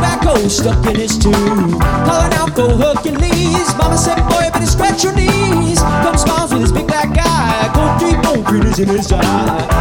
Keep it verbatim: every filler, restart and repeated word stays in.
backhoe stuck in his tube. Calling out for Hercules. Mama said, boy, you better stretch your knees. Come smiles with his big black eye. Gold three bone critters in his eye.